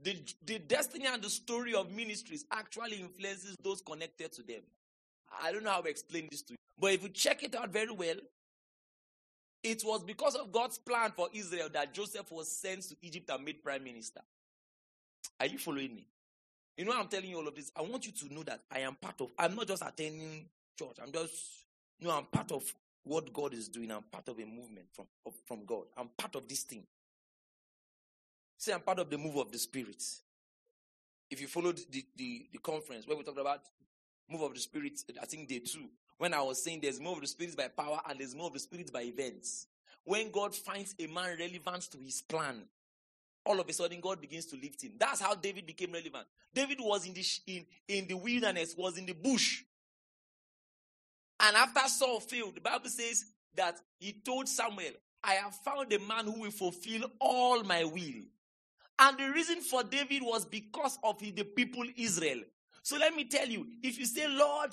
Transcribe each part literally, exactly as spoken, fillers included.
the, the destiny and the story of ministries actually influences those connected to them. I don't know how to explain this to you. But if you check it out very well, it was because of God's plan for Israel that Joseph was sent to Egypt and made prime minister. Are you following me? You know I'm telling you all of this? I want you to know that I am part of, I'm not just attending church. I'm just, you know, I'm part of what God is doing. I'm part of a movement from, of, from God. I'm part of this thing. Say I'm part of the move of the Spirit. If you followed the, the, the conference where we talked about move of the Spirit, I think day two, when I was saying there's move of the Spirit by power and there's move of the Spirit by events. When God finds a man relevant to his plan, all of a sudden God begins to lift him. That's how David became relevant. David was in the, in, in the wilderness, was in the bush. And after Saul failed, the Bible says that he told Samuel, I have found a man who will fulfill all my will. And the reason for David was because of the people Israel. So let me tell you, if you say, Lord,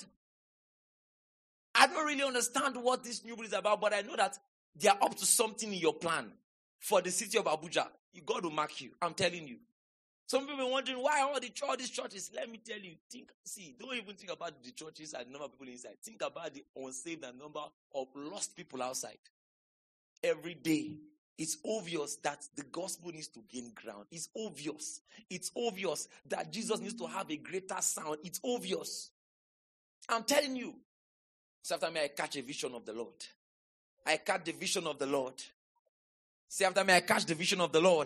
I don't really understand what this new bill is about, but I know that they are up to something in your plan for the city of Abuja. God will mark you. I'm telling you. Some people are wondering why all the all these churches. Let me tell you. Think, see, don't even think about the churches and the number of people inside. Think about the unsaved and number of lost people outside. Every day, it's obvious that the gospel needs to gain ground. It's obvious. It's obvious that Jesus needs to have a greater sound. It's obvious. I'm telling you. So after me, I catch a vision of the Lord. I catch the vision of the Lord. Say after me, I catch the vision of the Lord.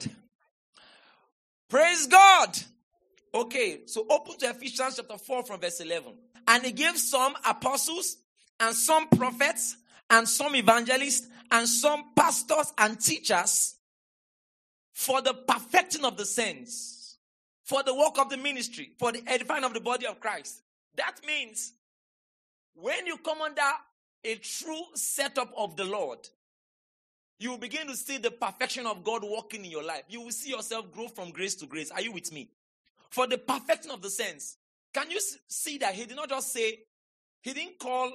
Praise God. Okay, so open to Ephesians chapter four from verse eleven. And he gave some apostles and some prophets and some evangelists and some pastors and teachers for the perfecting of the saints, for the work of the ministry, for the edifying of the body of Christ. That means when you come under a true setup of the Lord, you will begin to see the perfection of God working in your life. You will see yourself grow from grace to grace. Are you with me? For the perfecting of the saints. Can you see that he did not just say, he didn't call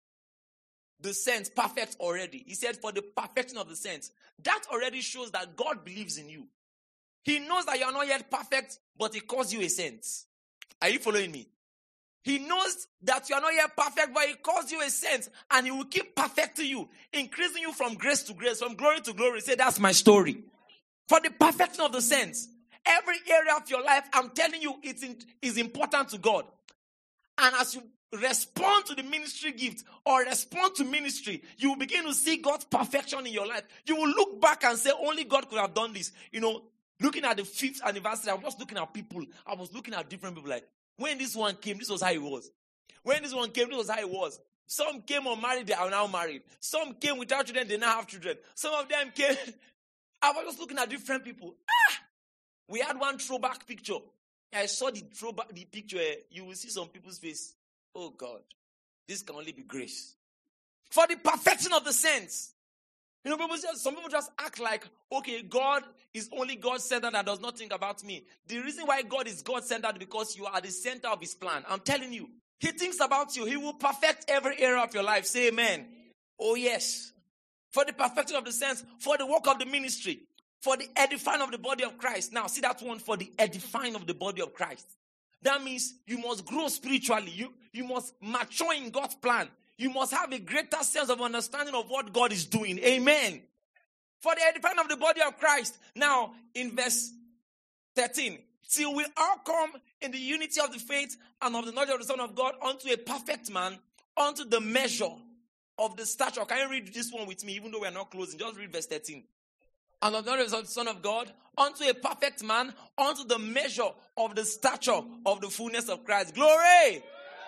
the saints perfect already. He said for the perfection of the saints. That already shows that God believes in you. He knows that you are not yet perfect, but he calls you a saint. Are you following me? He knows that you are not yet perfect, but he calls you a saint, and he will keep perfecting you, increasing you from grace to grace, from glory to glory. Say, that's my story. For the perfection of the saints, every area of your life, I'm telling you, it is important to God. And as you respond to the ministry gift or respond to ministry, you will begin to see God's perfection in your life. You will look back and say, only God could have done this. You know, looking at the fifth anniversary, I was just looking at people. I was looking at different people like, when this one came, this was how it was. When this one came, this was how it was. Some came unmarried, they are now married. Some came without children, they now have children. Some of them came. I was just looking at different people. Ah! We had one throwback picture. I saw the throwback the picture. You will see some people's face. Oh God, this can only be grace. For the perfection of the saints. You know, people just, some people just act like, okay, God is only God-centered and does not think about me. The reason why God is God-centered is because you are the center of his plan. I'm telling you. He thinks about you. He will perfect every area of your life. Say amen. Oh yes. For the perfection of the saints, for the work of the ministry, for the edifying of the body of Christ. Now, see that one, for the edifying of the body of Christ. That means you must grow spiritually. You, you must mature in God's plan. You must have a greater sense of understanding of what God is doing. Amen. For the edifying of the body of Christ. Now, in verse thirteen. Till we all come in the unity of the faith and of the knowledge of the Son of God unto a perfect man, unto the measure of the stature. Can you read this one with me, even though we are not closing? Just read verse thirteen. And of the knowledge of the Son of God, unto a perfect man, unto the measure of the stature of the fullness of Christ. Glory!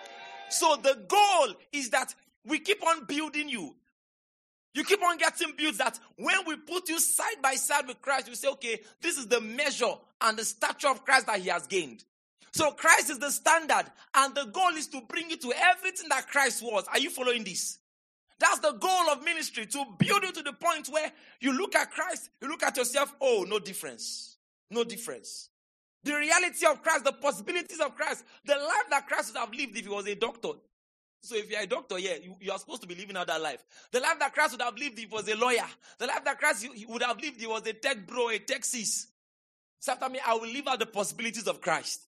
So the goal is that we keep on building you. You keep on getting built that when we put you side by side with Christ, you say, okay, this is the measure and the stature of Christ that he has gained. So Christ is the standard, and the goal is to bring you to everything that Christ was. Are you following this? That's the goal of ministry, to build you to the point where you look at Christ, you look at yourself, oh, no difference. No difference. The reality of Christ, the possibilities of Christ, the life that Christ would have lived if he was a doctor. So if you're a doctor, yeah, you, you are supposed to be living out that life. The life that Christ would have lived if he was a lawyer. The life that Christ would have lived if he was a tech bro, a tech sis. Say after me, I will live out the possibilities of Christ.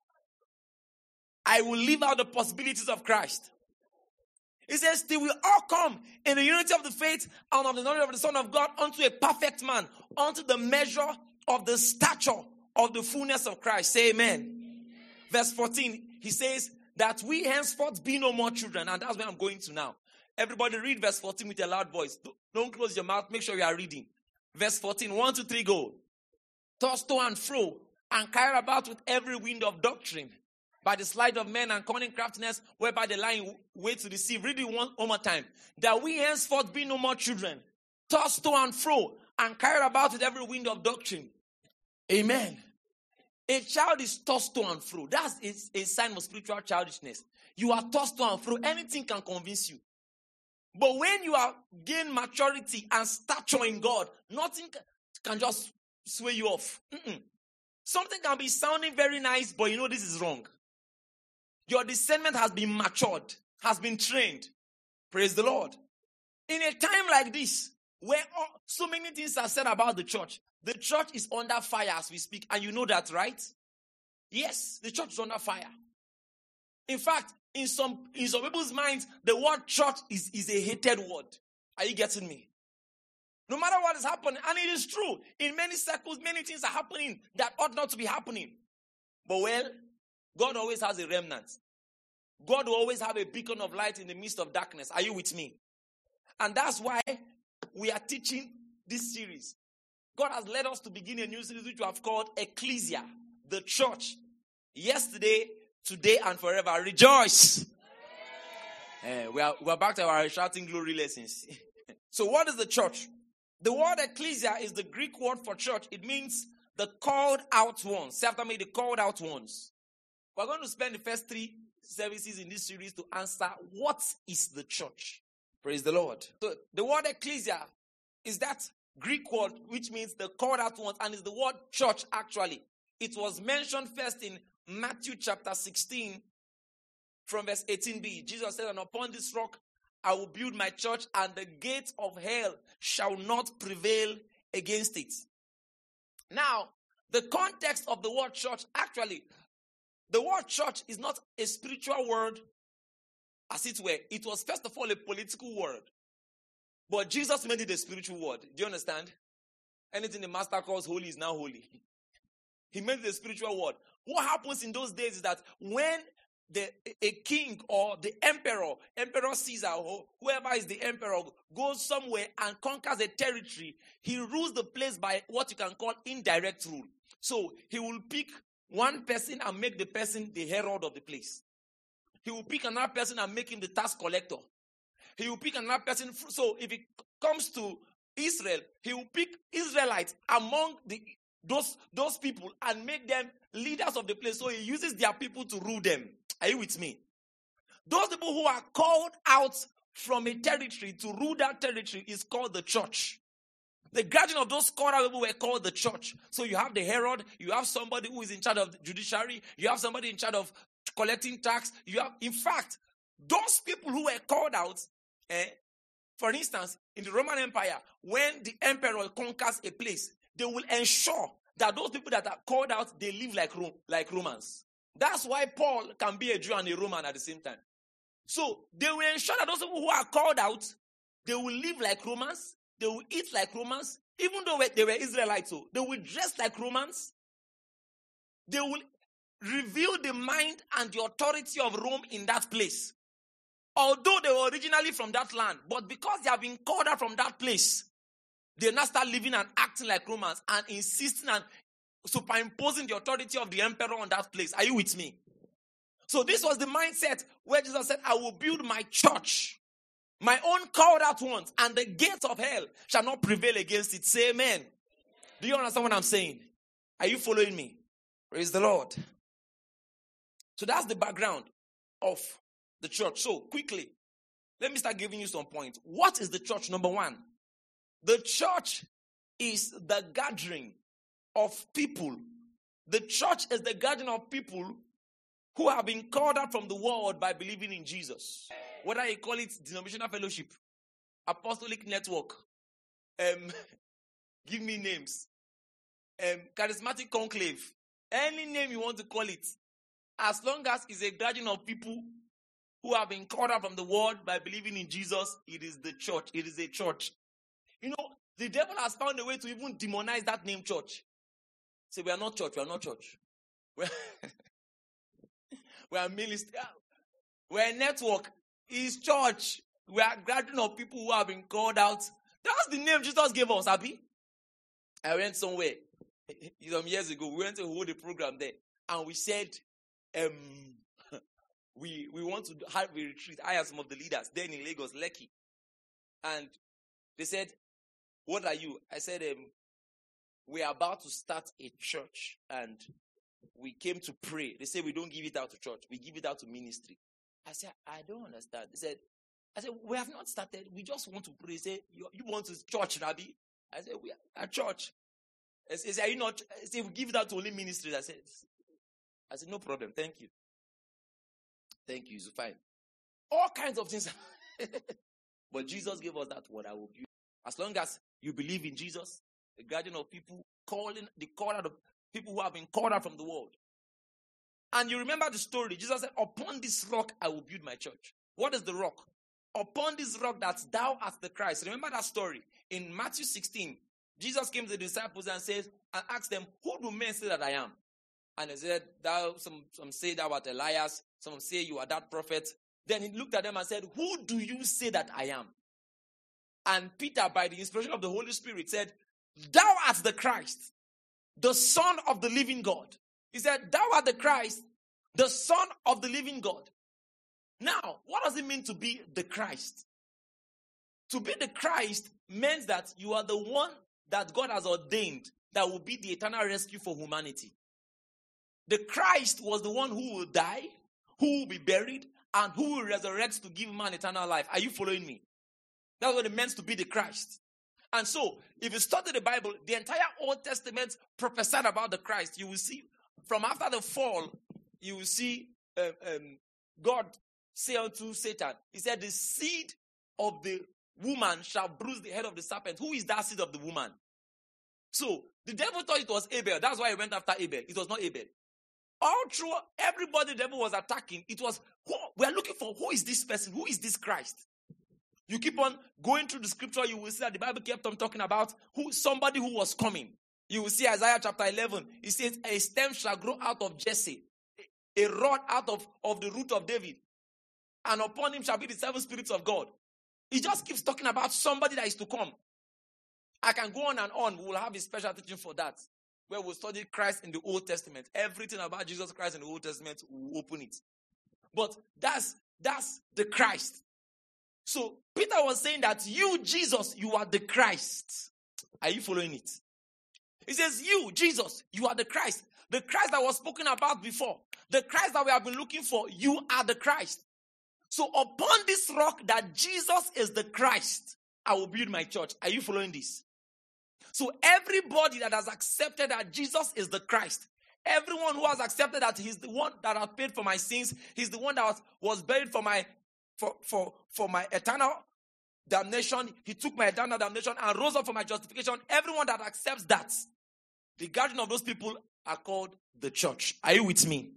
I will live out the possibilities of Christ. He says, till we all come in the unity of the faith and of the knowledge of the Son of God unto a perfect man, unto the measure of the stature of the fullness of Christ. Say amen. Verse fourteen, he says that we henceforth be no more children. And that's where I'm going to now. Everybody read verse fourteen with a loud voice. Don't close your mouth. Make sure you are reading. Verse fourteen, one, two, three, go. Tossed to and fro and carried about with every wind of doctrine, by the sleight of men and cunning craftiness, whereby they lie in wait to deceive. Read it one, one more time. That we henceforth be no more children, tossed to and fro, and carried about with every wind of doctrine. Amen. A child is tossed to and fro. That's a sign of spiritual childishness. You are tossed to and fro. Anything can convince you. But when you are gain maturity and stature in God, nothing can just sway you off. Mm-mm. Something can be sounding very nice, but you know this is wrong. Your discernment has been matured, has been trained. Praise the Lord. In a time like this, where all, so many things are said about the church, the church is under fire as we speak. And you know that, right? Yes, the church is under fire. In fact, in some in some people's minds, the word church is, is a hated word. Are you getting me? No matter what is happening, and it is true, in many circles, many things are happening that ought not to be happening. But well, God always has a remnant. God will always have a beacon of light in the midst of darkness. Are you with me? And that's why we are teaching this series. God has led us to begin a new series which we have called Ecclesia, the church. Yesterday, today, and forever. Rejoice. Uh, we, are, we are back to our shouting glory lessons. So what is the church? The word ecclesia is the Greek word for church. It means the called out ones. Say after me, the called out ones. We're going to spend the first three services in this series to answer what is the church. Praise the Lord. So the word ecclesia is that Greek word which means the called out ones, and is the word church actually. It was mentioned first in Matthew chapter sixteen from verse eighteen b. Jesus said, and upon this rock I will build my church, and the gates of hell shall not prevail against it. Now, the context of the word church, actually, the word church is not a spiritual word, as it were. It was first of all a political word. But Jesus made it a spiritual word. Do you understand? Anything the master calls holy is now holy. He made it a spiritual word. What happens in those days is that when the a king or the emperor, Emperor Caesar, or whoever is the emperor, goes somewhere and conquers a territory, he rules the place by what you can call indirect rule. So he will pick one person and make the person the herald of the place. He will pick another person and make him the tax collector. He will pick another person. So if it comes to Israel, he will pick Israelites among the those, those people and make them leaders of the place. So he uses their people to rule them. Are you with me? Those people who are called out from a territory to rule that territory is called the church. The guardian of those called out people were called the church. So you have the herald, you have somebody who is in charge of the judiciary, you have somebody in charge of collecting tax. You have, in fact, those people who were called out, eh, for instance, in the Roman Empire, when the emperor conquers a place, they will ensure that those people that are called out, they live like Rome, like Romans. That's why Paul can be a Jew and a Roman at the same time. So they will ensure that those people who are called out, they will live like Romans, they will eat like Romans, even though they were Israelites, so they will dress like Romans. They will reveal the mind and the authority of Rome in that place. Although they were originally from that land, but because they have been called out from that place, they now start living and acting like Romans and insisting and superimposing the authority of the emperor on that place. Are you with me? So this was the mindset where Jesus said, I will build my church, my own called out ones, and the gates of hell shall not prevail against it. Say amen. Do you understand what I'm saying? Are you following me? Praise the Lord. So that's the background of the church. So quickly, let me start giving you some points. What is the church? Number one, the church is the gathering of people. The church is the gathering of people who have been called out from the world by believing in Jesus. Whether you call it denominational fellowship, apostolic network, um, give me names. um, charismatic conclave, any name you want to call it, as long as it's a gathering of people who have been called out from the world by believing in Jesus, it is the church. It is a church. You know, the devil has found a way to even demonize that name church. Say, we are not church, we are not church. We're, we are ministry. We're a network. It's church. We are a gathering of people who have been called out. That's the name Jesus gave us, Abi. I went somewhere some years ago. We went to hold a program there, and we said, um, we we want to have a retreat. I and some of the leaders then in Lagos, Lekki, and they said, "What are you?" I said, um, "We are about to start a church, and we came to pray." They said, "We don't give it out to church. We give it out to ministry." I said, "I don't understand." They said, "I said we have not started. We just want to pray." They said, "You, you want to church, Rabbi?" I said, "We are a church." He said, "Are you not?" I said, "We give it out to only ministries." I said, "I said no problem. Thank you, thank you. It's fine." All kinds of things, but Jesus gave us that word. I will build. As long as you believe in Jesus, the guardian of people calling the call out of people who have been called out from the world. And you remember the story. Jesus said, "Upon this rock I will build my church." What is the rock? Upon this rock that thou art the Christ. Remember that story in Matthew sixteen. Jesus came to the disciples and says and asked them, "Who do men say that I am?" And they said, "Thou some some say thou art Elias, some say you are that prophet." Then he looked at them and said, "Who do you say that I am?" And Peter, by the inspiration of the Holy Spirit, said, "Thou art the Christ, the Son of the living God." He said, "Thou art the Christ, the Son of the living God." Now, what does it mean to be the Christ? To be the Christ means that you are the one that God has ordained that will be the eternal rescue for humanity. The Christ was the one who will die, who will be buried, and who will resurrect to give man eternal life. Are you following me? That's what it means to be the Christ. And so, if you study the Bible, the entire Old Testament prophesied about the Christ. You will see, from after the fall, you will see um, um, God say unto Satan, he said, "The seed of the woman shall bruise the head of the serpent." Who is that seed of the woman? So, the devil thought it was Abel. That's why he went after Abel. It was not Abel. All through, everybody the devil was attacking, it was, who, we are looking for, who is this person? Who is this Christ? You keep on going through the scripture, you will see that the Bible kept on talking about who somebody who was coming. You will see Isaiah chapter eleven. It says, "A stem shall grow out of Jesse, a rod out of, of the root of David, and upon him shall be the seven spirits of God." He just keeps talking about somebody that is to come. I can go on and on. We will have a special teaching for that, where we'll study Christ in the Old Testament. Everything about Jesus Christ in the Old Testament, we'll open it. But that's, that's the Christ. So Peter was saying that you, Jesus, you are the Christ. Are you following it? He says, "You, Jesus, you are the Christ." The Christ that was spoken about before. The Christ that we have been looking for. You are the Christ. So upon this rock that Jesus is the Christ, I will build my church. Are you following this? So everybody that has accepted that Jesus is the Christ, everyone who has accepted that he's the one that has paid for my sins, he's the one that was, was buried for my for, for, for my eternal damnation, he took my eternal damnation and rose up for my justification. Everyone that accepts that, the guardian of those people are called the church. Are you with me?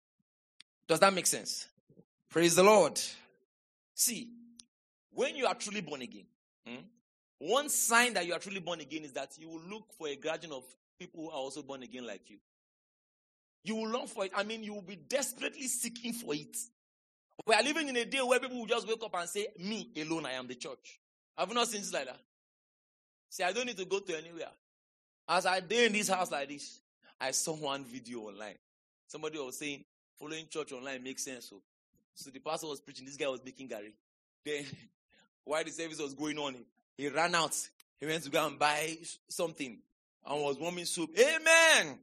Does that make sense? Praise the Lord. See, when you are truly born again, hmm, one sign that you are truly born again is that you will look for a guardian of people who are also born again like you. You will long for it. I mean, you will be desperately seeking for it. We are living in a day where people will just wake up and say, "Me alone, I am the church." Have you not seen this like that? See, I don't need to go to anywhere. As I did in this house like this, I saw one video online. Somebody was saying, following church online makes sense. So, so the pastor was preaching, this guy was making Gary. Then, while the service was going on, he ran out. He went to go and buy something and was warming soup. Amen!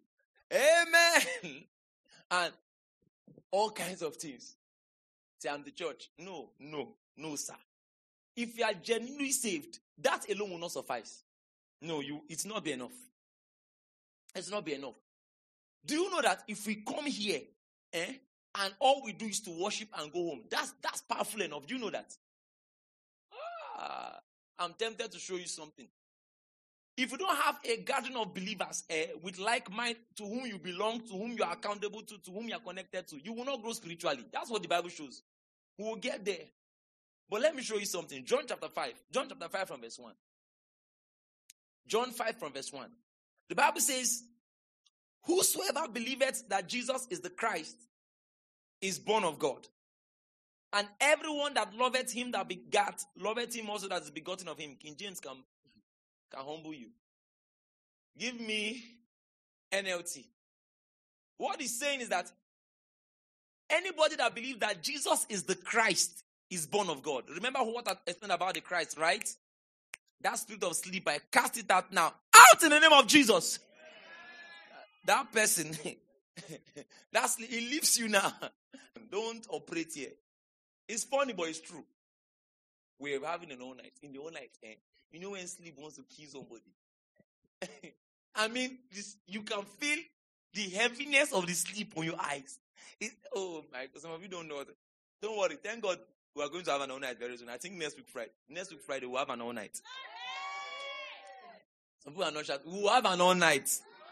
Amen! And all kinds of things. Say, "I'm the church." No, no, no, sir. If you are genuinely saved, that alone will not suffice. No, you. It's not be enough. It's not be enough. Do you know that if we come here, eh, and all we do is to worship and go home, that's that's powerful enough. Do you know that? Ah, I'm tempted to show you something. If you don't have a gathering of believers eh, with like mind, to whom you belong, to whom you are accountable to, to whom you are connected to, you will not grow spiritually. That's what the Bible shows. We will get there. But let me show you something. John chapter five. John chapter five from verse one. John five from verse one. The Bible says, whosoever believeth that Jesus is the Christ is born of God. And everyone that loveth him that begat, loveth him also that is begotten of him. King James can, can humble you. Give me N L T. What he's saying is that anybody that believes that Jesus is the Christ is born of God. Remember what I explained about the Christ, right? That spirit of sleep, I cast it out now. Out in the name of Jesus. That person, that's, he leaves you now. Don't operate here. It's funny, but it's true. We're having an all night. In the all night, eh, you know when sleep wants to kill somebody? I mean, this, you can feel the heaviness of the sleep on your eyes. It, oh my God, some of you don't know. Don't worry. Thank God we are going to have an all night very soon. I think next week Friday. Next week Friday we'll have an all night. Some people are not sure. We'll have an all night.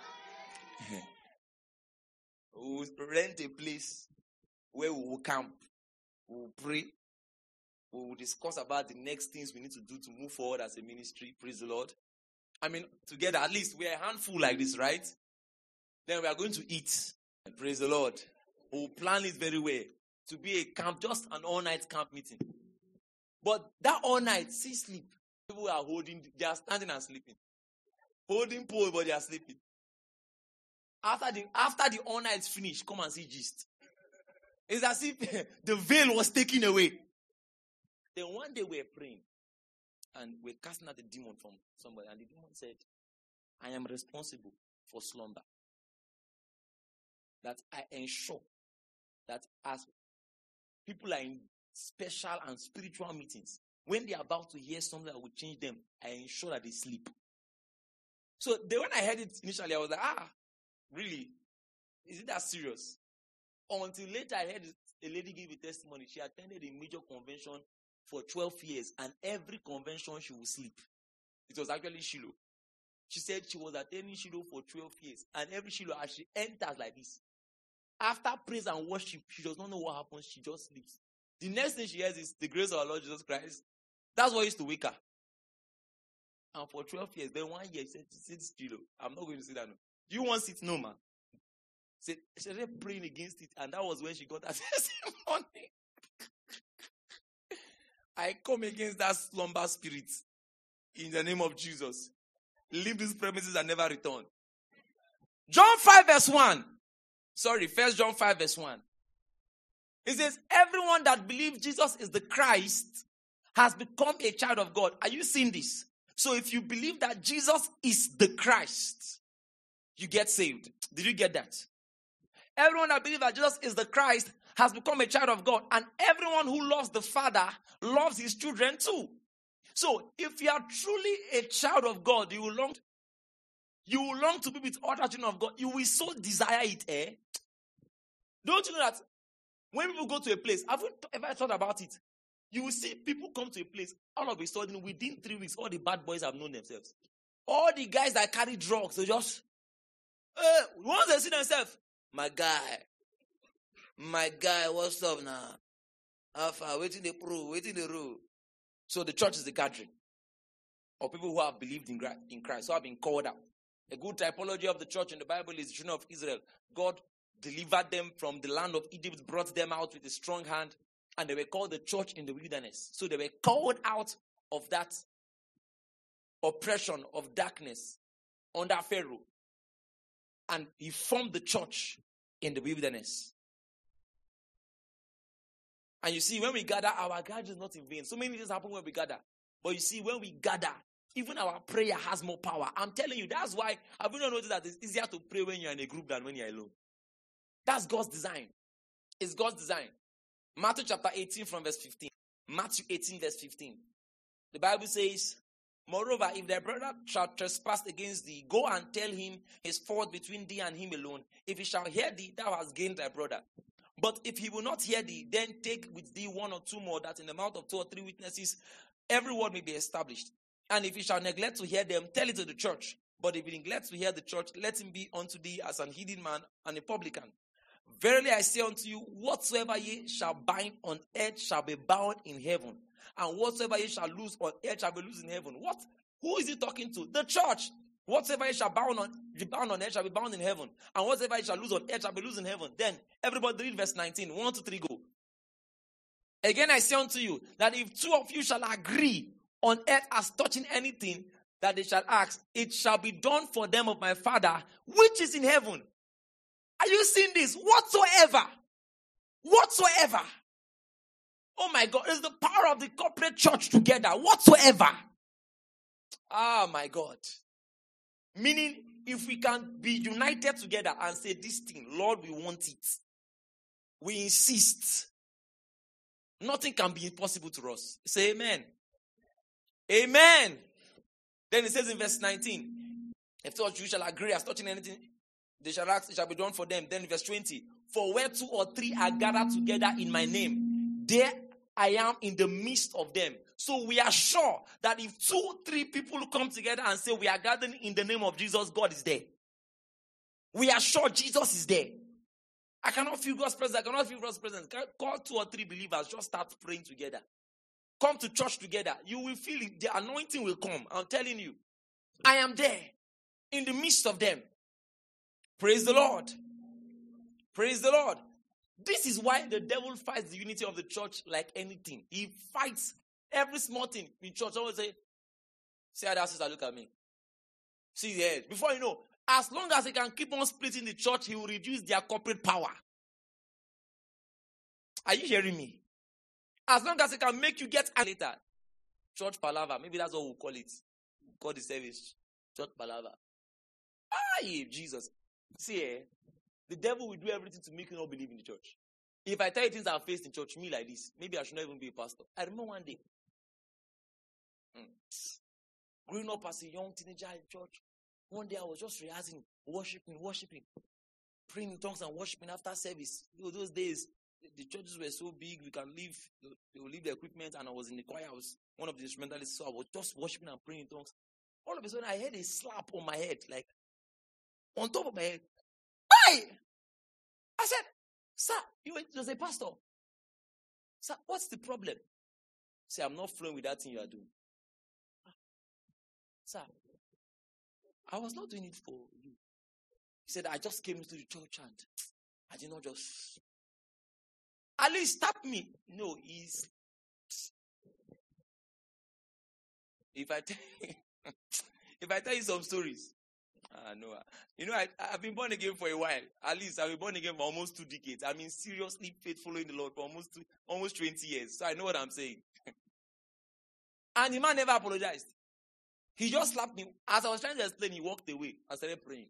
We'll rent a place where we will camp. We'll pray. We'll discuss about the next things we need to do to move forward as a ministry. Praise the Lord. I mean, together, at least we're a handful like this, right? Then we are going to eat. Praise the Lord. We'll plan it very well to be a camp, just an all-night camp meeting. But that all night, see sleep. People are holding, they are standing and sleeping. Holding pole, but they are sleeping. After the after the all night finish, come and see gist. It's as if the veil was taken away. Then one day we were praying, and we're casting out a demon from somebody, and the demon said, I am responsible for slumber. That I ensure that as people are in special and spiritual meetings, when they are about to hear something that will change them, I ensure that they sleep. So then when I heard it initially, I was like, ah, really? Is it that serious? Until later I heard a lady give a testimony. She attended a major convention for twelve years, and every convention she would sleep. It was actually Shiloh. She said she was attending Shiloh for twelve years, and every Shiloh, as she enters like this, after praise and worship, she does not know what happens. She just sleeps. The next thing she hears is the grace of our Lord Jesus Christ. That's what used to wake her. And for twelve years, then one year, she said, sit still. I'm not going to sit down. Do you want to sit? No, man. She started praying against it, and that was when she got her testimony. I come against that slumber spirit in the name of Jesus. Leave these premises and never return. John five verse one. Sorry, First John five verse one. It says, everyone that believes Jesus is the Christ has become a child of God. Are you seeing this? So if you believe that Jesus is the Christ, you get saved. Did you get that? Everyone that believes that Jesus is the Christ has become a child of God. And everyone who loves the Father loves his children too. So if you are truly a child of God, you will long, you will long to be with other children of God. You will so desire it, eh? Don't you know that when people go to a place, have you ever thought about it? You will see people come to a place, all of a sudden, within three weeks, all the bad boys have known themselves. All the guys that carry drugs, they just, uh, once they see themselves, my guy, my guy, what's up now? Alpha, waiting the pro, waiting the rule. So the church is the gathering of people who have believed in, in Christ, who have been called out. A good typology of the church in the Bible is the children of Israel. God delivered them from the land of Egypt, brought them out with a strong hand, and they were called the church in the wilderness. So they were called out of that oppression of darkness under Pharaoh. And he formed the church in the wilderness. And you see, when we gather, our gathering is not in vain. So many things happen when we gather. But you see, when we gather, even our prayer has more power. I'm telling you, that's why, have you not noticed that it's easier to pray when you're in a group than when you're alone? That's God's design. It's God's design. Matthew chapter eighteen from verse fifteen. Matthew eighteen verse fifteen. The Bible says, moreover, if thy brother shall trespass against thee, go and tell him his fault between thee and him alone. If he shall hear thee, thou hast gained thy brother. But if he will not hear thee, then take with thee one or two more, that in the mouth of two or three witnesses every word may be established. And if he shall neglect to hear them, tell it to the church. But if he neglects to hear the church, let him be unto thee as an hidden man and a publican. Verily I say unto you, whatsoever ye shall bind on earth shall be bound in heaven. And whatsoever ye shall loose on earth shall be loosed in heaven. What? Who is he talking to? The church. Whatsoever ye shall bound on, be bound on earth shall be bound in heaven. And whatsoever ye shall loose on earth shall be loosed in heaven. Then, everybody read verse nineteen. One, two, three, go. Again I say unto you, that if two of you shall agree on earth as touching anything that they shall ask, it shall be done for them of my Father, which is in heaven. Are you seeing this? Whatsoever. Whatsoever. Oh my God, it's the power of the corporate church together. Whatsoever. Ah, my God. Meaning, if we can be united together and say this thing, Lord, we want it. We insist. Nothing can be impossible to us. Say amen. Amen. Then it says in verse nineteen, if two of you shall agree as touching anything, they shall ask, it shall be done for them. Then verse twenty, for where two or three are gathered together in my name, there I am in the midst of them. So we are sure that if two, three people come together and say we are gathering in the name of Jesus, God is there. We are sure Jesus is there. I cannot feel God's presence. I cannot feel God's presence. Call two or three believers, just start praying together. Come to church together. You will feel it. The anointing will come. I'm telling you. I am there in the midst of them. Praise the Lord. Praise the Lord. This is why the devil fights the unity of the church like anything. He fights every small thing in church. Someone will say, see how that sister look at me. See the head. Before you know, as long as he can keep on splitting the church, he will reduce their corporate power. Are you hearing me? As long as he can make you get later. Church palaver. Maybe that's what we'll call it. We'll call the service. Church palaver. Aye, Jesus. See, eh, the devil will do everything to make you not believe in the church. If I tell you things I've faced in church, me like this, maybe I should not even be a pastor. I remember one day, hmm, growing up as a young teenager in church, one day I was just rehearsing, worshiping, worshiping, praying in tongues and worshiping after service. You know, those days, the churches were so big, we can leave, they will leave the equipment, and I was in the choir, I was one of the instrumentalists, so I was just worshiping and praying in tongues. All of a sudden, I heard a slap on my head, like, on top of my head. Hey! I said, sir, you was a pastor. Sir, what's the problem? Say, I'm not flowing with that thing you are doing. Sir, I was not doing it for you. He said, I just came into the church and I did not just... At least stop me. No, he's... If I tell if I tell you some stories, ah no, you know I I've been born again for a while. At least I've been born again for almost two decades. I mean, seriously faithful in the Lord for almost two, almost twenty years. So I know what I'm saying. And the man never apologized. He just slapped me. As I was trying to explain, he walked away. I started praying.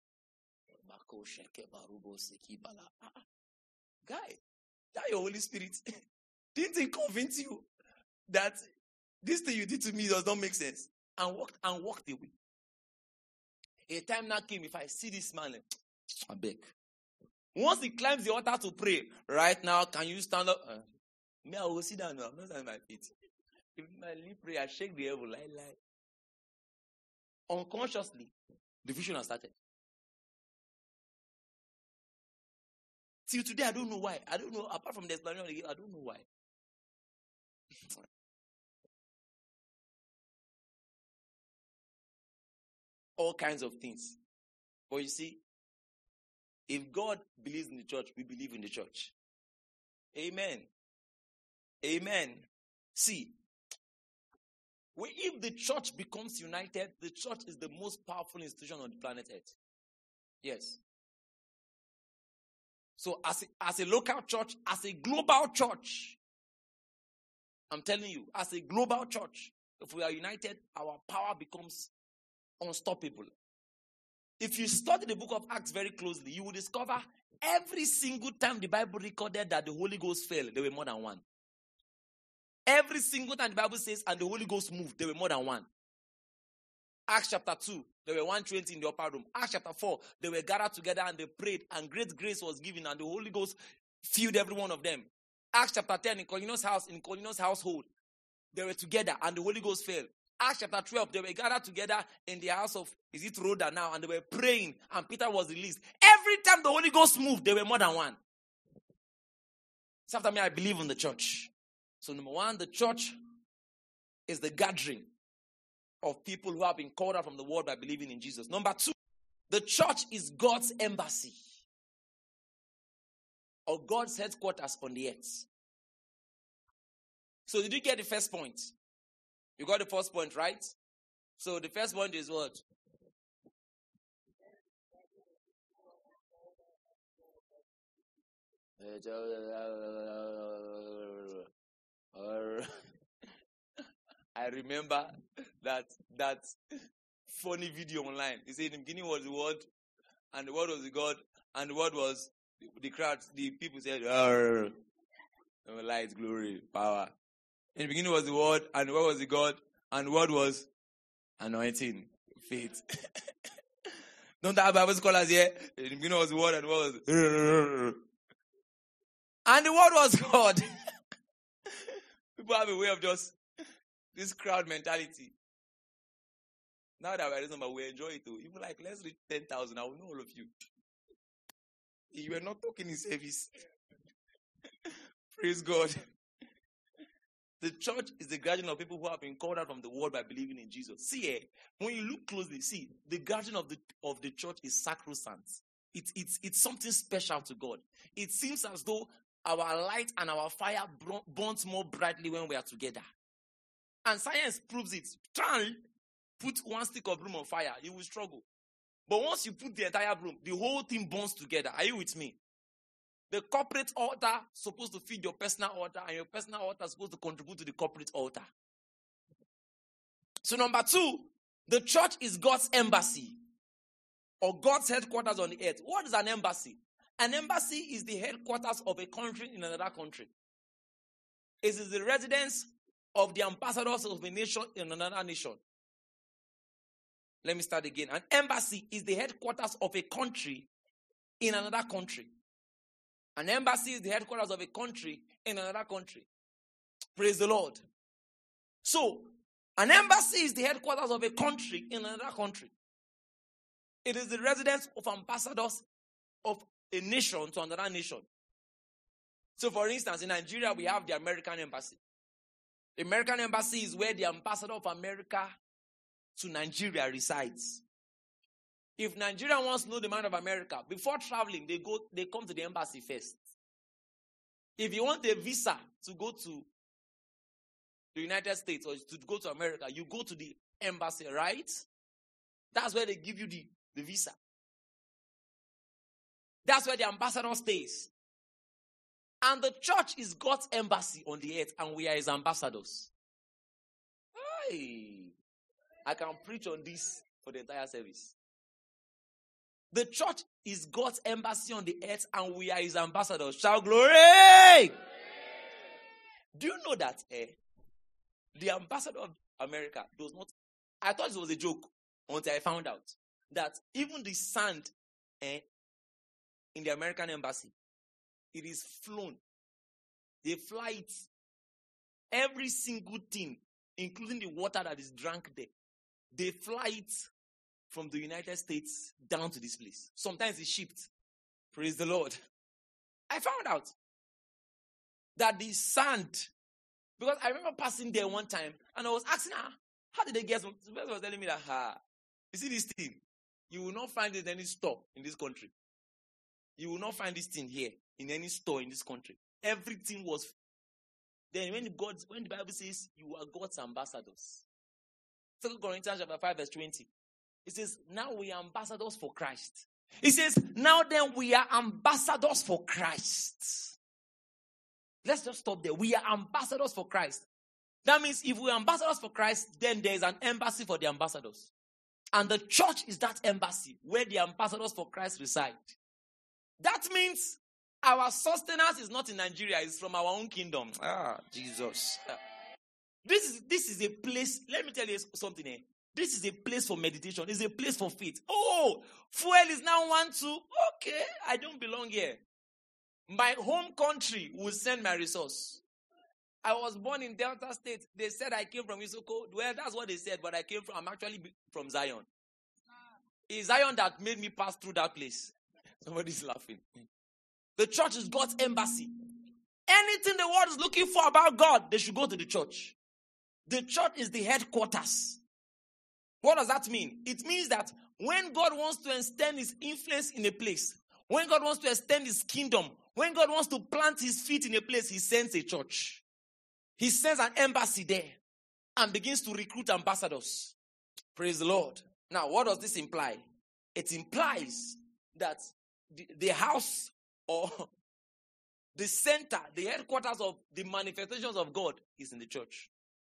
Guy, that your Holy Spirit didn't it convince you that this thing you did to me does not make sense? And walked and walked away. A time now came, if I see this man, like, I beg. Once he climbs the altar to pray, right now, can you stand up? Uh, me, I will sit down now. I'm not standing my feet. If I leave prayer, I shake the devil, like, like. Unconsciously, the vision has started. Till today, I don't know why. I don't know, apart from the explanation, I don't know why. All kinds of things. But you see, if God believes in the church, we believe in the church. Amen. Amen. See, if the church becomes united, the church is the most powerful institution on the planet Earth. Yes. So as a, as a local church, as a global church, I'm telling you, as a global church, if we are united, our power becomes unstoppable. If you study the book of Acts very closely, you will discover every single time the Bible recorded that the Holy Ghost fell, there were more than one. Every single time the Bible says, and the Holy Ghost moved, there were more than one. Acts chapter two, there were one hundred twenty in the upper room. Acts chapter four, they were gathered together and they prayed, and great grace was given, and the Holy Ghost filled every one of them. Acts chapter ten, in Cornelius' house, in Cornelius' household, they were together, and the Holy Ghost fell. Acts chapter twelve, they were gathered together in the house of, is it Rhoda now? And they were praying, and Peter was released. Every time the Holy Ghost moved, there were more than one. So after me, I believe in the church. So number one, the church is the gathering of people who have been called out from the world by believing in Jesus. Number two, the church is God's embassy, or God's headquarters on the earth. So did you get the first point? You got the first point, right? So the first point is what? I remember that that funny video online. He said in the beginning was the word, and the word was the God, and the word was the, the crowd. The people said, light, glory, power. In the beginning was the word, and the word was the God, and the word was anointing, faith. Don't have Bible scholars here? In the beginning was the word, and the word was and the word was God. People have a way of just this crowd mentality. Now that we're this number, we enjoy it too. Even like, let's reach ten thousand, I will know all of you. You were not talking in service. Praise God. The church is the gathering of people who have been called out from the world by believing in Jesus. See, eh, when you look closely, see, the gathering of the of the church is sacrosanct. It, it's, it's something special to God. It seems as though our light and our fire burns more brightly when we are together. And science proves it. Try and put one stick of broom on fire, you will struggle. But once you put the entire broom, the whole thing burns together. Are you with me? The corporate altar is supposed to feed your personal altar, and your personal altar is supposed to contribute to the corporate altar. So number two, the church is God's embassy, or God's headquarters on the earth. What is an embassy? An embassy is the headquarters of a country in another country. It is the residence of the ambassadors of a nation in another nation. Let me start again. An embassy is the headquarters of a country in another country. An embassy is the headquarters of a country in another country. Praise the Lord. So, an embassy is the headquarters of a country in another country. It is the residence of ambassadors of a nation to another nation. So, for instance, in Nigeria, we have the American embassy. The American embassy is where the ambassador of America to Nigeria resides. If Nigeria wants to know the mind of America, before traveling, they go, they come to the embassy first. If you want a visa to go to the United States or to go to America, you go to the embassy, right? That's where they give you the, the visa. That's where the ambassador stays. And the church is God's embassy on the earth, and we are his ambassadors. Hey, I can preach on this for the entire service. The church is God's embassy on the earth, and we are his ambassadors. Shout glory! Do you know that eh, the ambassador of America does not... I thought it was a joke until I found out that even the sand eh, in the American embassy, it is flown. They fly it. Every single thing, including the water that is drank there, they fly it from the United States down to this place. Sometimes it's shipped. Praise the Lord. I found out that the sand, because I remember passing there one time, and I was asking her, how did they get some? The person was telling me that, ah, you see this thing? You will not find it in any store in this country. You will not find this thing here in any store in this country. Everything was. Then when God, when the Bible says you are God's ambassadors, Second Corinthians chapter five verse twenty, it says, now we are ambassadors for Christ. It says, now then we are ambassadors for Christ. Let's just stop there. We are ambassadors for Christ. That means if we are ambassadors for Christ, then there is an embassy for the ambassadors. And the church is that embassy where the ambassadors for Christ reside. That means our sustenance is not in Nigeria, it's from our own kingdom. Ah, Jesus. This is, this is a place, let me tell you something here. This is a place for meditation. It's a place for faith. Oh, fuel is now one, two. Okay, I don't belong here. My home country will send my resource. I was born in Delta State. They said I came from Isoko. Well, that's what they said, but I came from, I'm actually from Zion. It's Zion that made me pass through that place. Somebody's laughing. The church is God's embassy. Anything the world is looking for about God, they should go to the church. The church is the headquarters. What does that mean? It means that when God wants to extend his influence in a place, when God wants to extend his kingdom, when God wants to plant his feet in a place, he sends a church. He sends an embassy there and begins to recruit ambassadors. Praise the Lord. Now, what does this imply? It implies that the, the house or the center, the headquarters of the manifestations of God is in the church.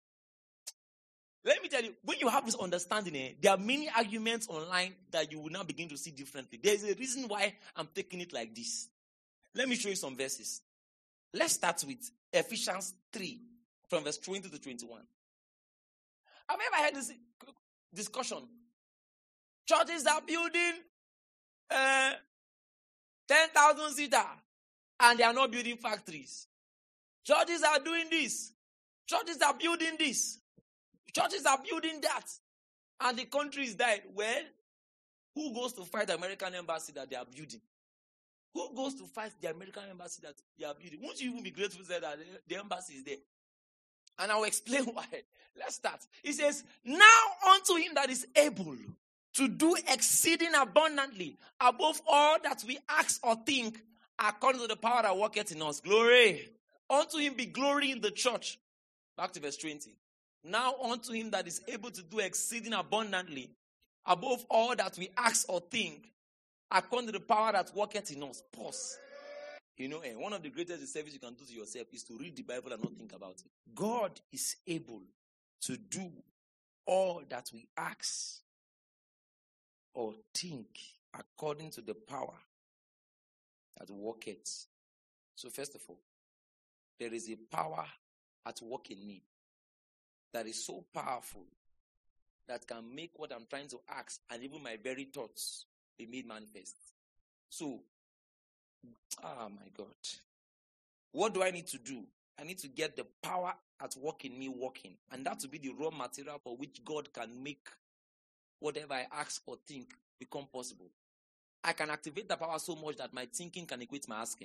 Let me tell you, when you have this understanding, eh, there are many arguments online that you will now begin to see differently. There is a reason why I'm taking it like this. Let me show you some verses. Let's start with Ephesians three, from verse twenty to twenty-one. Have you ever had this discussion? Churches are building uh, ten thousand seater, and they are not building factories. Churches are doing this. Churches are building this. Churches are building that. And the country is dying. Well, who goes to fight the American embassy that they are building? Who goes to fight the American embassy that they are building? Won't you even be grateful that the embassy is there? And I'll explain why. Let's start. He says, now unto him that is able to do exceeding abundantly above all that we ask or think, according to the power that worketh in us. Glory. Unto him be glory in the church. Back to verse twenty. Now unto him that is able to do exceeding abundantly above all that we ask or think, according to the power that worketh in us. Pause. You know, eh, one of the greatest service you can do to yourself is to read the Bible and not think about it. God is able to do all that we ask or think according to the power that worketh. So first of all, there is a power at work in me that is so powerful that can make what I'm trying to ask and even my very thoughts be made manifest. So, ah, my God. What do I need to do? I need to get the power at work in me working. And that will be the raw material for which God can make whatever I ask or think become possible. I can activate the power so much that my thinking can equate my asking.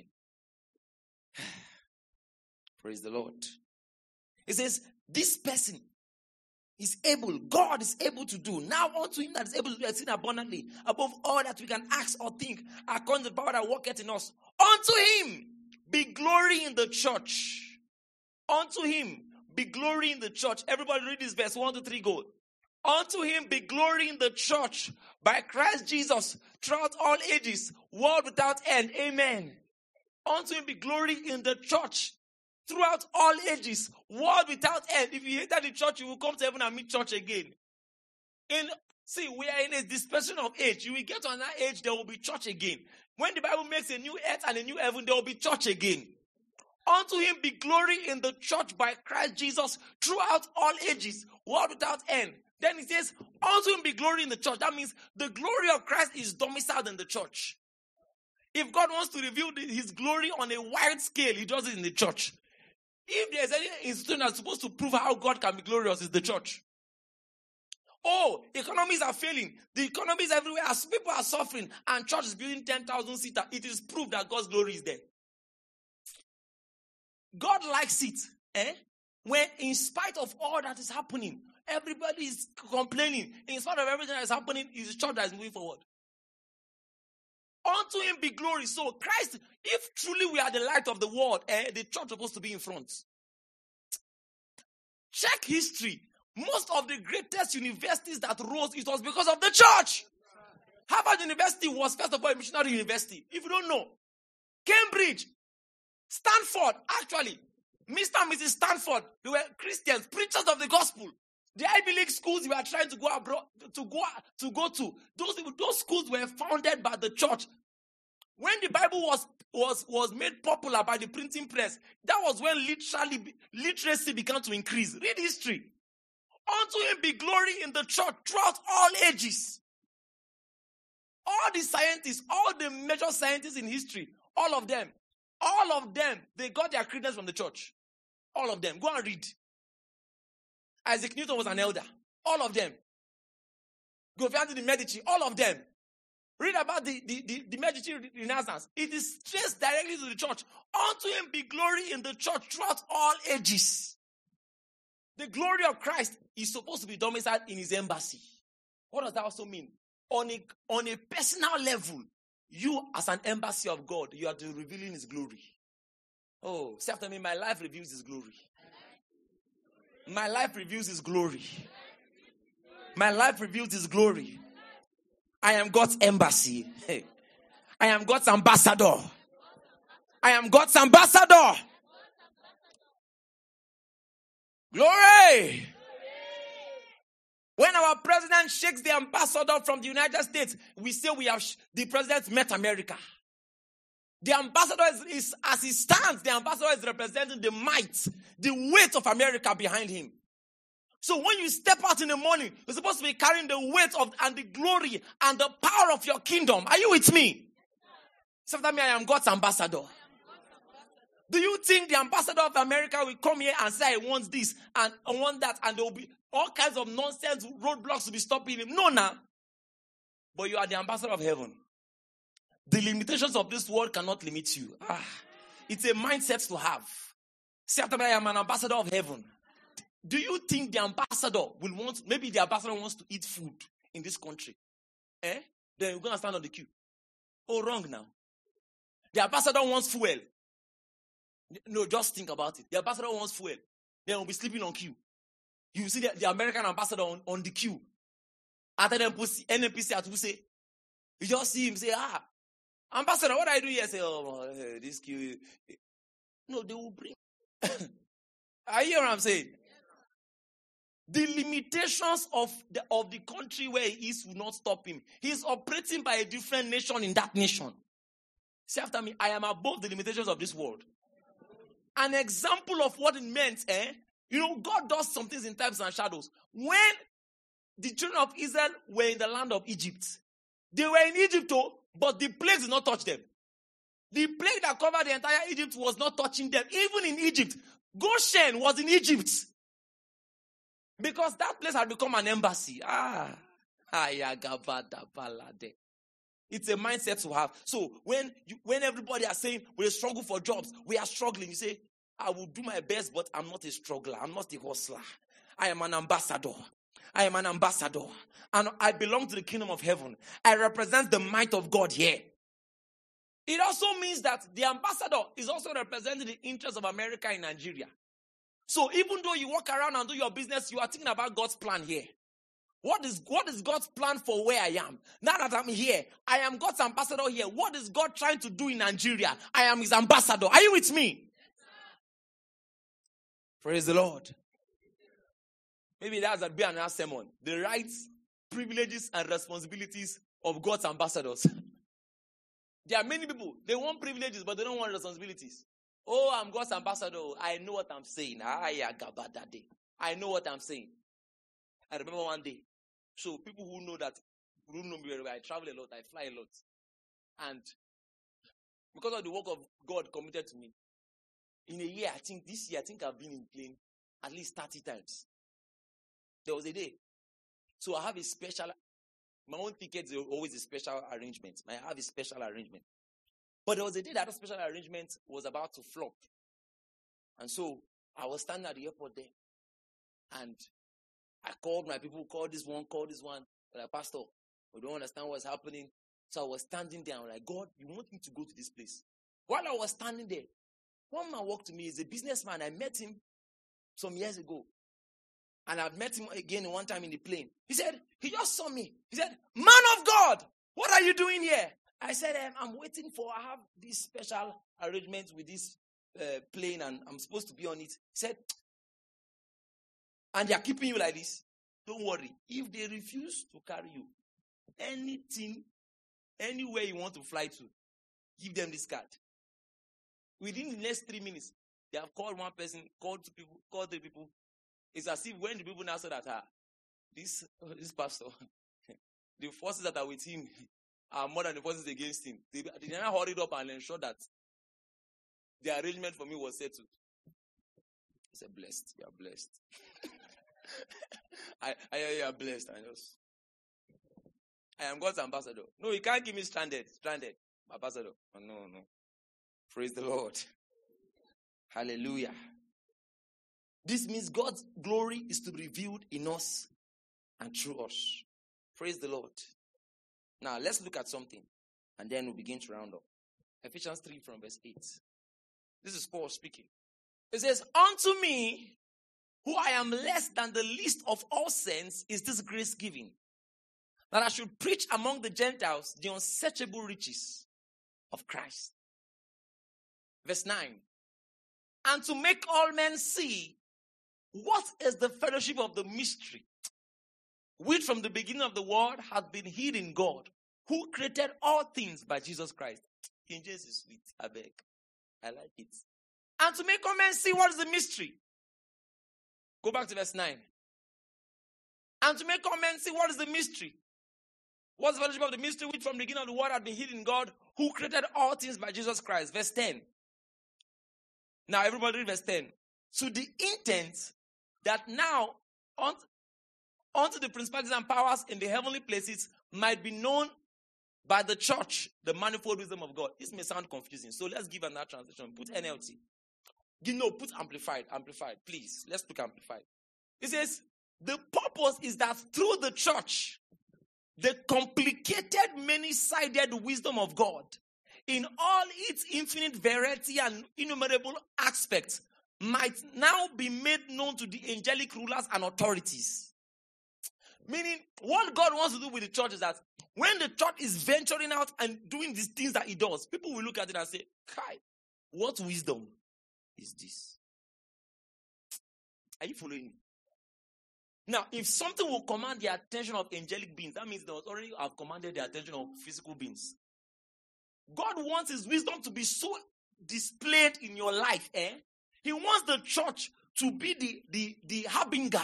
Praise the Lord. It says, this person is able, God is able to do. Now unto him that is able to do exceeding abundantly above all that we can ask or think, according to the power that worketh in us. Unto him be glory in the church. Unto him be glory in the church. Everybody read this verse, one, two, three, go. Unto him be glory in the church by Christ Jesus throughout all ages, world without end. Amen. Unto him be glory in the church throughout all ages, world without end. If you enter the church, you will come to heaven and meet church again. In see, we are in a dispersion of age. You will get to another age, there will be church again. When the Bible makes a new earth and a new heaven, there will be church again. Unto him be glory in the church by Christ Jesus throughout all ages, world without end. Then it says, unto him be glory in the church. That means the glory of Christ is domiciled in the church. If God wants to reveal his glory on a wide scale, he does it in the church. If there's any institution that's supposed to prove how God can be glorious, it's the church. Oh, economies are failing. The economies everywhere, as people are suffering, and church is building ten thousand seater, it is proof that God's glory is there. God likes it. Eh? When in spite of all that is happening, everybody is complaining. In spite of everything that is happening, it's the church that is moving forward. Unto him be glory. So Christ, if truly we are the light of the world, eh, the church is supposed to be in front. Check history. Most of the greatest universities that rose, it was because of the church. Harvard University was first of all a missionary university. If you don't know, Cambridge, Stanford, actually, Mister and Missus Stanford, they were Christians, preachers of the gospel. The Ivy League schools we were trying to go abroad, to go to go to, those those schools were founded by the church. When the Bible was was was made popular by the printing press, that was when literally literacy began to increase. Read history. Unto him be glory in the church throughout all ages. All the scientists, all the major scientists in history, all of them, all of them, they got their credence from the church. All of them. Go and read. Isaac Newton was an elder. All of them. Giovanni de Medici. All of them. Read about the, the, the, the Medici Renaissance. It is traced directly to the church. Unto him be glory in the church throughout all ages. The glory of Christ is supposed to be domiciled in his embassy. What does that also mean? On a, on a personal level, you as an embassy of God, you are revealing his glory. Oh, say after me, my life reveals his glory. My life reveals his glory. My life reveals his glory. I am God's embassy. Hey. I am God's ambassador. I am God's ambassador. Glory. When our president shakes the ambassador from the United States, we say we have, sh- the president met America. The ambassador is, is, as he stands, the ambassador is representing the might, the weight of America behind him. So when you step out in the morning, you're supposed to be carrying the weight of and the glory and the power of your kingdom. Are you with me? So that means I am God's ambassador. Do you think the ambassador of America will come here and say, I want this and I want that, and there will be all kinds of nonsense roadblocks to be stopping him? No, nah. But you are the ambassador of heaven. The limitations of this world cannot limit you. Ah, it's a mindset to have. Say after me, I am an ambassador of heaven. Do you think the ambassador will want, maybe the ambassador wants to eat food in this country? Eh? Then you're going to stand on the queue. Oh, wrong now. The ambassador wants fuel. No, just think about it. The ambassador wants fuel. Then we'll be sleeping on queue. You see the, the American ambassador on, on the queue. After them, N N P C will say, you just see him say, ah, ambassador, what are you doing here? Say, oh, this queue. No, they will bring. Are you hear what I'm saying? The limitations of the, of the country where he is will not stop him. He is operating by a different nation in that nation. Say after me, I am above the limitations of this world. An example of what it meant, eh? You know, God does some things in types and shadows. When the children of Israel were in the land of Egypt, they were in Egypt, oh, but the plague did not touch them. The plague that covered the entire Egypt was not touching them. Even in Egypt, Goshen was in Egypt. Because that place had become an embassy. Ah. It's a mindset to have. So when you, when everybody are saying we struggle for jobs, we are struggling, you say, I will do my best, but I'm not a struggler. I'm not a hustler. I am an ambassador. I am an ambassador. And I belong to the kingdom of heaven. I represent the might of God here. It also means that the ambassador is also representing the interests of America in Nigeria. So even though you walk around and do your business, you are thinking about God's plan here. What is, what is God's plan for where I am? Now that I'm here, I am God's ambassador here. What is God trying to do in Nigeria? I am his ambassador. Are you with me? Praise the Lord. Maybe that's a be another sermon. The rights, privileges, and responsibilities of God's ambassadors. There are many people, they want privileges, but they don't want responsibilities. Oh, I'm God's ambassador. I know what I'm saying. I know what I'm saying. I remember one day. So people who know that, who know me very well, I travel a lot, I fly a lot. And because of the work of God committed to me, in a year, I think this year, I think I've been in plane at least thirty times. There was a day. So I have a special, my own tickets are always a special arrangement. I have a special arrangement. But there was a day that that special arrangement was about to flop. And so I was standing at the airport there. And I called my people, called this one, called this one. They're like, Pastor, we don't understand what's happening. So I was standing there. I'm like, God, you want me to go to this place? While I was standing there, one man walked to me. He's a businessman. I met him some years ago. And I've met him again one time in the plane. He said, he just saw me. He said, man of God, what are you doing here? I said, I'm waiting for, I have this special arrangement with this uh, plane and I'm supposed to be on it. He said, and they are keeping you like this. Don't worry. If they refuse to carry you, anything, anywhere you want to fly to, give them this card. Within the next three minutes, they have called one person, called two people, called three people. It's as if when the people now saw that, ah, this, this pastor, the forces that are with him are more than the forces against him. They, they now hurried up and ensured that the arrangement for me was settled. Say blessed. You are blessed. I, I you are blessed. I just. I am God's ambassador. No, you can't give me stranded. Stranded. Ambassador. Oh, no, no. Praise the Lord. Hallelujah. This means God's glory is to be revealed in us and through us. Praise the Lord. Now, let's look at something. And then we'll begin to round up. Ephesians three from verse eight. This is Paul speaking. It says, unto me, who I am less than the least of all saints, is this grace given, that I should preach among the Gentiles the unsearchable riches of Christ. Verse nine. And to make all men see what is the fellowship of the mystery, which from the beginning of the world hath been hid in God, who created all things by Jesus Christ. King James is sweet. I beg. I like it. And to make all men see what is the mystery. Go back to verse nine. And to make all men see what is the mystery. What's the fellowship of the mystery, which from the beginning of the world had been hidden in God, who created all things by Jesus Christ. Verse ten. Now everybody read verse ten. To the intent that now unto, unto the principalities and powers in the heavenly places might be known by the church the manifold wisdom of God. This may sound confusing, so let's give another translation. Put N L T. You know, put amplified, amplified. Please, let's put amplified. It says, the purpose is that through the church, the complicated, many-sided wisdom of God, in all its infinite variety and innumerable aspects, might now be made known to the angelic rulers and authorities. Meaning, what God wants to do with the church is that when the church is venturing out and doing these things that it does, people will look at it and say, Kai, what wisdom is this? Are you following me? Now, if something will command the attention of angelic beings, that means they already have commanded the attention of physical beings. God wants his wisdom to be so displayed in your life, eh? He wants the church to be the, the, the harbinger.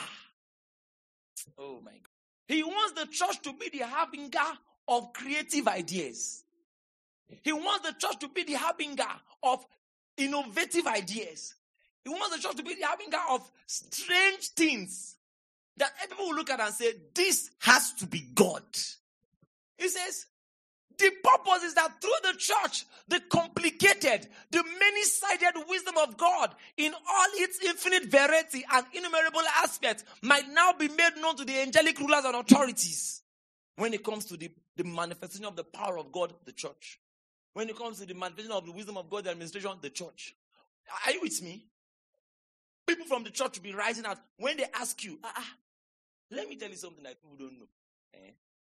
Oh my God. He wants the church to be the harbinger of creative ideas. He wants the church to be the harbinger of innovative ideas. He wants the church to be the harbinger of strange things that people will look at and say, this has to be God. He says, the purpose is that through the church, the complicated, the many-sided wisdom of God in all its infinite variety and innumerable aspects might now be made known to the angelic rulers and authorities when it comes to the, the manifestation of the power of God, the church. When it comes to the manifestation of the wisdom of God, the administration, the church. Are you with me? People from the church will be rising out. When they ask you, ah, ah, let me tell you something that people don't know. Eh?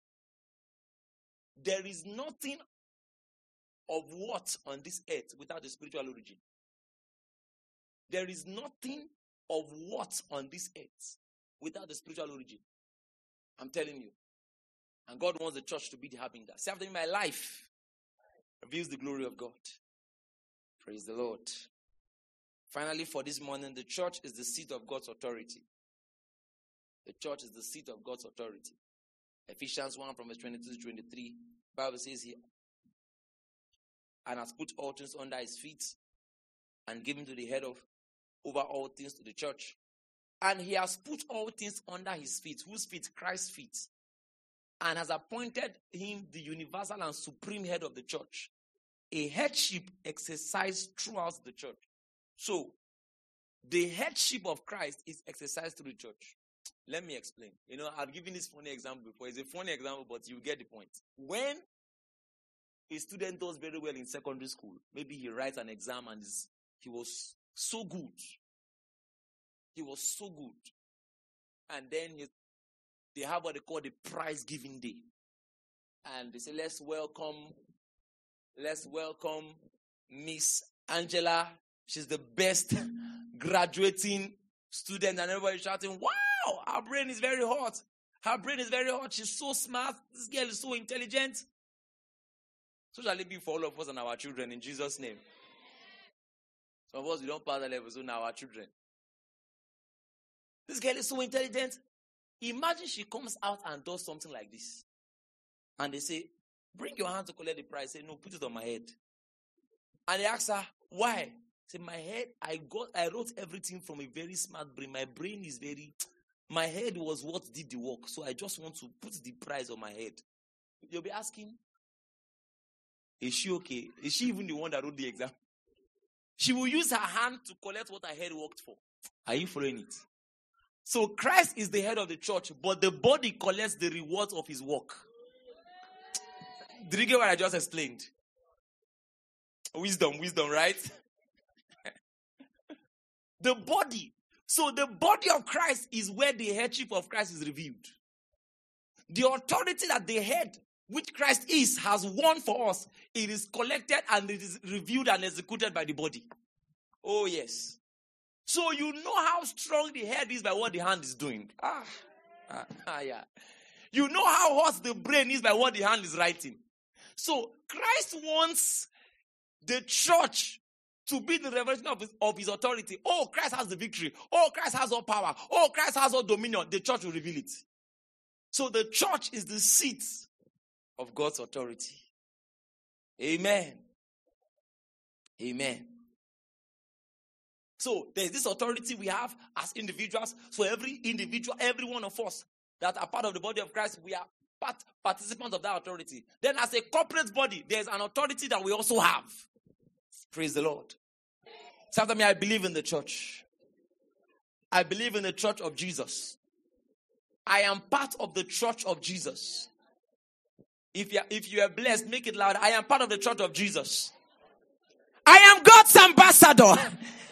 There is nothing of what on this earth without a spiritual origin. There is nothing of what on this earth without a spiritual origin. I'm telling you. And God wants the church to be the harbinger. See, after my life reveals the glory of God. Praise the Lord. Finally, for this morning, the church is the seat of God's authority. The church is the seat of God's authority. Ephesians one from verse twenty-two to twenty-three, Bible says here, and has put all things under his feet and given to the head of over all things to the church. And he has put all things under his feet. Whose feet? Christ's feet. And has appointed him the universal and supreme head of the church. A headship exercised throughout the church. So, the headship of Christ is exercised through the church. Let me explain. You know, I've given this funny example before. It's a funny example, but you get the point. When a student does very well in secondary school, maybe he writes an exam and is, he was so good. He was so good. And then he, they have what they call the prize giving day. And they say, let's welcome, let's welcome Miss Angela. She's the best graduating student. And everybody shouting, wow! Her brain is very hot. Her brain is very hot. She's so smart. This girl is so intelligent. So shall it be for all of us and our children in Jesus' name. Some of us, we don't pass that level, so now our children. This girl is so intelligent. Imagine she comes out and does something like this. And they say, bring your hand to collect the prize. Say, no, put it on my head. And they ask her, why? Say, my head, I got, I wrote everything from a very smart brain. My brain is very, my head was what did the work. So I just want to put the price on my head. You'll be asking, is she okay? Is she even the one that wrote the exam? She will use her hand to collect what her head worked for. Are you following it? So Christ is the head of the church, but the body collects the rewards of his work. Did you get what I just explained? Wisdom, wisdom, right? The body. So the body of Christ is where the headship of Christ is revealed. The authority that the head, which Christ is, has won for us, it is collected and it is reviewed and executed by the body. Oh, yes. So you know how strong the head is by what the hand is doing. Ah, ah, ah yeah. You know how hot the brain is by what the hand is writing. So Christ wants the church to be the revelation of his, of his authority. Oh, Christ has the victory. Oh, Christ has all power. Oh, Christ has all dominion. The church will reveal it. So the church is the seat of God's authority. Amen. Amen. So there's this authority we have as individuals. So every individual, every one of us that are part of the body of Christ, we are part, participants of that authority. Then as a corporate body, there's an authority that we also have. Praise the Lord. Say after me, I believe in the church. I believe in the church of Jesus. I am part of the church of Jesus. If you, are, if you are blessed, make it loud. I am part of the church of Jesus. I am God's ambassador.